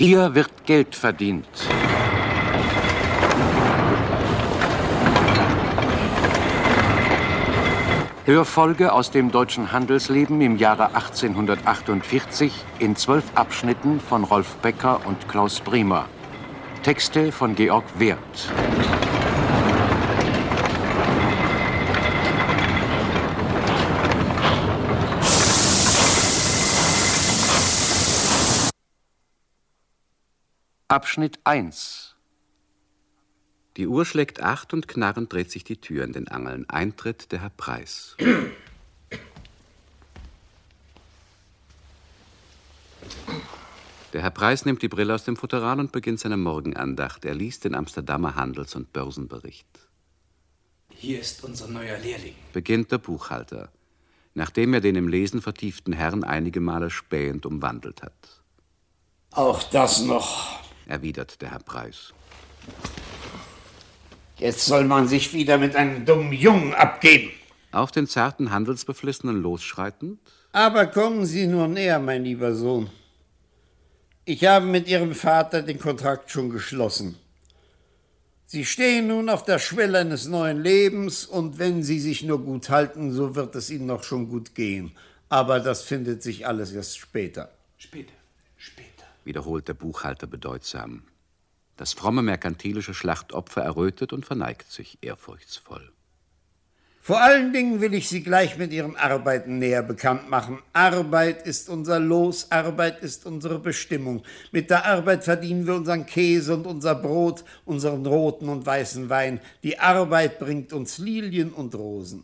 Hier wird Geld verdient. Hörfolge aus dem deutschen Handelsleben im Jahre 1848 in 12 Abschnitten von Rolf Becker und Klaus Bremer. Texte von Georg Werth. Abschnitt 1. Die Uhr schlägt 8 und knarrend dreht sich die Tür in den Angeln. Eintritt der Herr Preis. Der Herr Preis nimmt die Brille aus dem Futteral und beginnt seine Morgenandacht. Er liest den Amsterdamer Handels- und Börsenbericht. Hier ist unser neuer Lehrling, beginnt der Buchhalter, nachdem er den im Lesen vertieften Herrn einige Male spähend umwandelt hat. Auch das noch, erwidert der Herr Preis. Jetzt soll man sich wieder mit einem dummen Jungen abgeben. Auf den zarten Handelsbeflissenen losschreitend. Aber kommen Sie nur näher, mein lieber Sohn. Ich habe mit Ihrem Vater den Kontrakt schon geschlossen. Sie stehen nun auf der Schwelle eines neuen Lebens und wenn Sie sich nur gut halten, so wird es Ihnen noch schon gut gehen. Aber das findet sich alles erst später. Später, wiederholt der Buchhalter bedeutsam. Das fromme merkantilische Schlachtopfer errötet und verneigt sich ehrfurchtsvoll. Vor allen Dingen will ich Sie gleich mit Ihren Arbeiten näher bekannt machen. Arbeit ist unser Los, Arbeit ist unsere Bestimmung. Mit der Arbeit verdienen wir unseren Käse und unser Brot, unseren roten und weißen Wein. Die Arbeit bringt uns Lilien und Rosen.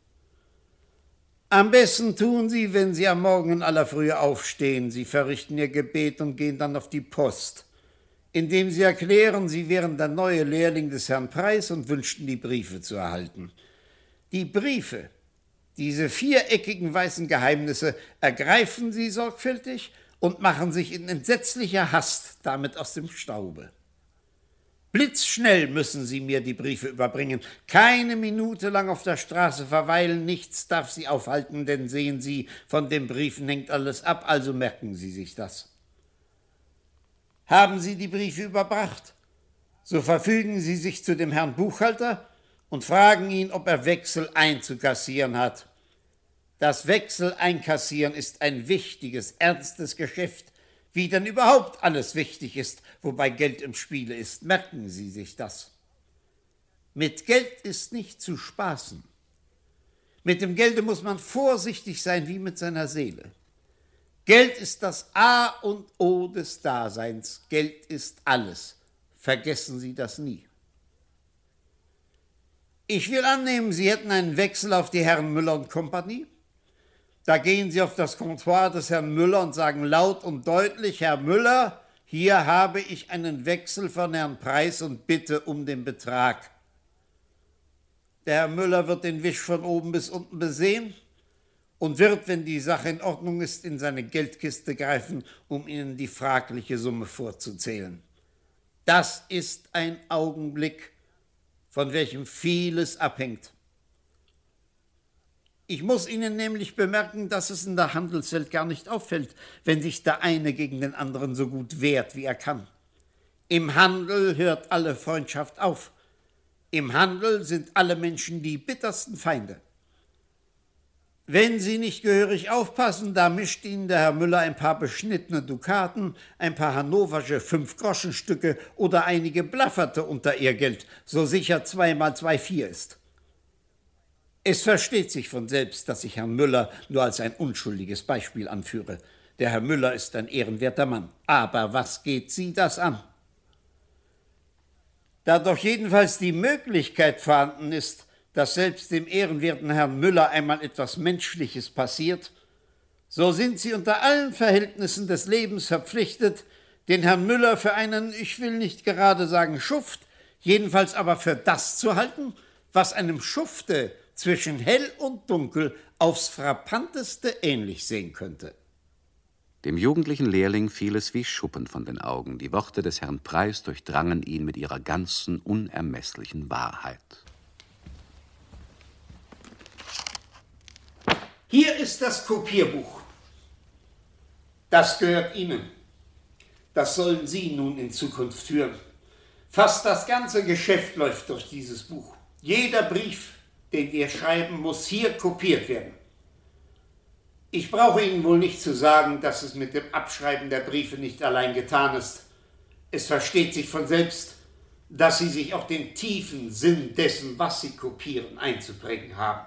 Am besten tun Sie, wenn Sie am Morgen in aller Frühe aufstehen. Sie verrichten Ihr Gebet und gehen dann auf die Post, indem Sie erklären, Sie wären der neue Lehrling des Herrn Preis und wünschten, die Briefe zu erhalten. Die Briefe, diese viereckigen weißen Geheimnisse, ergreifen Sie sorgfältig und machen sich in entsetzlicher Hast damit aus dem Staube. Blitzschnell müssen Sie mir die Briefe überbringen. Keine Minute lang auf der Straße verweilen, nichts darf Sie aufhalten, denn sehen Sie, von den Briefen hängt alles ab, also merken Sie sich das. Haben Sie die Briefe überbracht, so verfügen Sie sich zu dem Herrn Buchhalter und fragen ihn, ob er Wechsel einzukassieren hat. Das Wechsel einkassieren ist ein wichtiges, ernstes Geschäft, wie denn überhaupt alles wichtig ist, wobei Geld im Spiele ist. Merken Sie sich das. Mit Geld ist nicht zu spaßen. Mit dem Gelde muss man vorsichtig sein wie mit seiner Seele. Geld ist das A und O des Daseins. Geld ist alles. Vergessen Sie das nie. Ich will annehmen, Sie hätten einen Wechsel auf die Herren Müller und Kompanie. Da gehen Sie auf das Comptoir des Herrn Müller und sagen laut und deutlich, Herr Müller, hier habe ich einen Wechsel von Herrn Preis und bitte um den Betrag. Der Herr Müller wird den Wisch von oben bis unten besehen und wird, wenn die Sache in Ordnung ist, in seine Geldkiste greifen, um Ihnen die fragliche Summe vorzuzählen. Das ist ein Augenblick, von welchem vieles abhängt. Ich muss Ihnen nämlich bemerken, dass es in der Handelswelt gar nicht auffällt, wenn sich der eine gegen den anderen so gut wehrt, wie er kann. Im Handel hört alle Freundschaft auf. Im Handel sind alle Menschen die bittersten Feinde. Wenn Sie nicht gehörig aufpassen, da mischt Ihnen der Herr Müller ein paar beschnittene Dukaten, ein paar hannoversche 5-Groschenstücke oder einige Blafferte unter Ihr Geld, so sicher 2 mal 2 4 ist. Es versteht sich von selbst, dass ich Herrn Müller nur als ein unschuldiges Beispiel anführe. Der Herr Müller ist ein ehrenwerter Mann. Aber was geht Sie das an? Da doch jedenfalls die Möglichkeit vorhanden ist, dass selbst dem ehrenwerten Herrn Müller einmal etwas Menschliches passiert, so sind Sie unter allen Verhältnissen des Lebens verpflichtet, den Herrn Müller für einen, ich will nicht gerade sagen Schuft, jedenfalls aber für das zu halten, was einem Schufte zwischen hell und dunkel aufs Frappanteste ähnlich sehen könnte. Dem jugendlichen Lehrling fiel es wie Schuppen von den Augen. Die Worte des Herrn Preis durchdrangen ihn mit ihrer ganzen unermesslichen Wahrheit. Hier ist das Kopierbuch. Das gehört Ihnen. Das sollen Sie nun in Zukunft führen. Fast das ganze Geschäft läuft durch dieses Buch. Jeder Brief, den wir schreiben, muss hier kopiert werden. Ich brauche Ihnen wohl nicht zu sagen, dass es mit dem Abschreiben der Briefe nicht allein getan ist. Es versteht sich von selbst, dass Sie sich auch den tiefen Sinn dessen, was Sie kopieren, einzuprägen haben.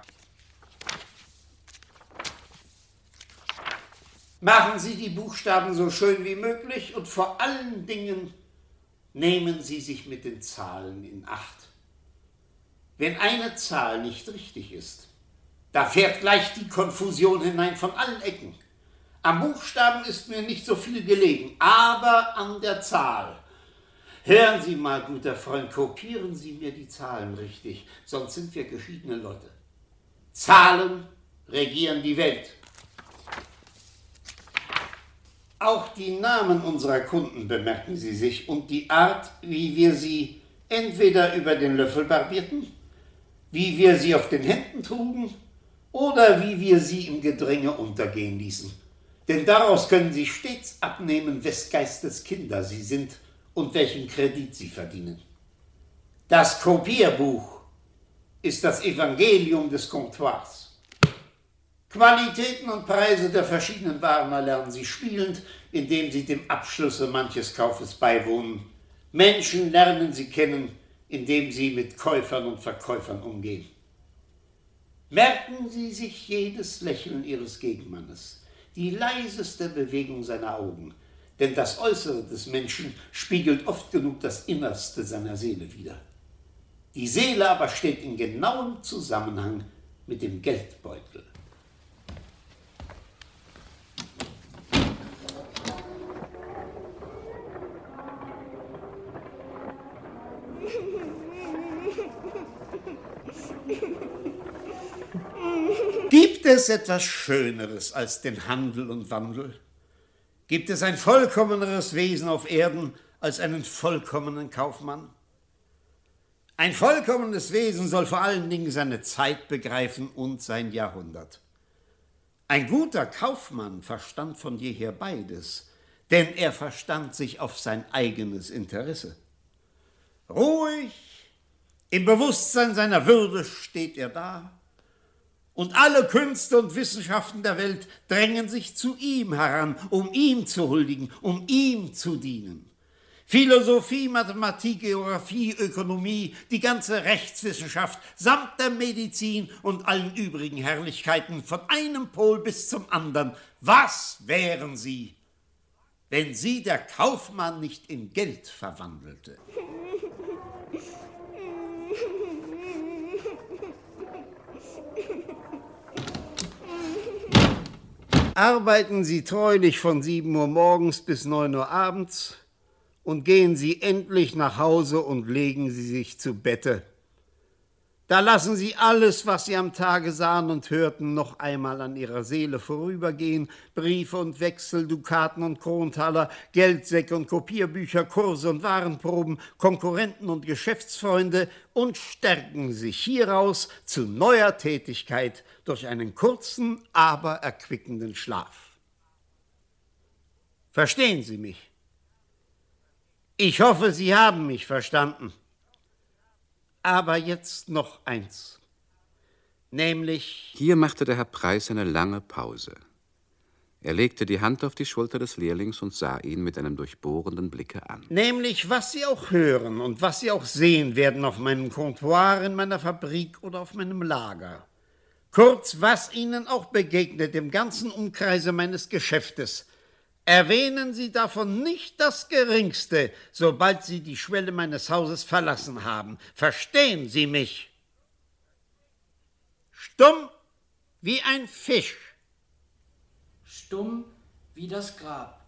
Machen Sie die Buchstaben so schön wie möglich und vor allen Dingen nehmen Sie sich mit den Zahlen in Acht. Wenn eine Zahl nicht richtig ist, da fährt gleich die Konfusion hinein von allen Ecken. Am Buchstaben ist mir nicht so viel gelegen, aber an der Zahl. Hören Sie mal, guter Freund, kopieren Sie mir die Zahlen richtig, sonst sind wir geschiedene Leute. Zahlen regieren die Welt. Auch die Namen unserer Kunden bemerken Sie sich und die Art, wie wir sie entweder über den Löffel barbierten, wie wir sie auf den Händen trugen oder wie wir sie im Gedränge untergehen ließen. Denn daraus können Sie stets abnehmen, wes Geistes Kinder Sie sind und welchen Kredit Sie verdienen. Das Kopierbuch ist das Evangelium des Comptoirs. Qualitäten und Preise der verschiedenen Waren erlernen Sie spielend, indem Sie dem Abschlusse manches Kaufes beiwohnen. Menschen lernen Sie kennen, indem Sie mit Käufern und Verkäufern umgehen. Merken Sie sich jedes Lächeln Ihres Gegenmannes, die leiseste Bewegung seiner Augen, denn das Äußere des Menschen spiegelt oft genug das Innerste seiner Seele wider. Die Seele aber steht in genauem Zusammenhang mit dem Geldbeutel. Gibt es etwas Schöneres als den Handel und Wandel? Gibt es ein vollkommeneres Wesen auf Erden als einen vollkommenen Kaufmann? Ein vollkommenes Wesen soll vor allen Dingen seine Zeit begreifen und sein Jahrhundert. Ein guter Kaufmann verstand von jeher beides, denn er verstand sich auf sein eigenes Interesse. Ruhig, im Bewusstsein seiner Würde steht er da, und alle Künste und Wissenschaften der Welt drängen sich zu ihm heran, um ihm zu huldigen, um ihm zu dienen. Philosophie, Mathematik, Geographie, Ökonomie, die ganze Rechtswissenschaft samt der Medizin und allen übrigen Herrlichkeiten von einem Pol bis zum anderen. Was wären sie, wenn sie der Kaufmann nicht in Geld verwandelte? Arbeiten Sie treulich von 7 Uhr morgens bis 9 Uhr abends und gehen Sie endlich nach Hause und legen Sie sich zu Bette. Da lassen Sie alles, was Sie am Tage sahen und hörten, noch einmal an Ihrer Seele vorübergehen. Briefe und Wechsel, Dukaten und Krontaler, Geldsäcke und Kopierbücher, Kurse und Warenproben, Konkurrenten und Geschäftsfreunde und stärken sich hieraus zu neuer Tätigkeit durch einen kurzen, aber erquickenden Schlaf. Verstehen Sie mich? Ich hoffe, Sie haben mich verstanden. Aber jetzt noch eins, nämlich... Hier machte der Herr Preiß eine lange Pause. Er legte die Hand auf die Schulter des Lehrlings und sah ihn mit einem durchbohrenden Blicke an. Nämlich, was Sie auch hören und was Sie auch sehen werden auf meinem Comptoir, in meiner Fabrik oder auf meinem Lager. Kurz, was Ihnen auch begegnet im ganzen Umkreise meines Geschäftes. Erwähnen Sie davon nicht das Geringste, sobald Sie die Schwelle meines Hauses verlassen haben. Verstehen Sie mich? Stumm wie ein Fisch. Stumm wie das Grab.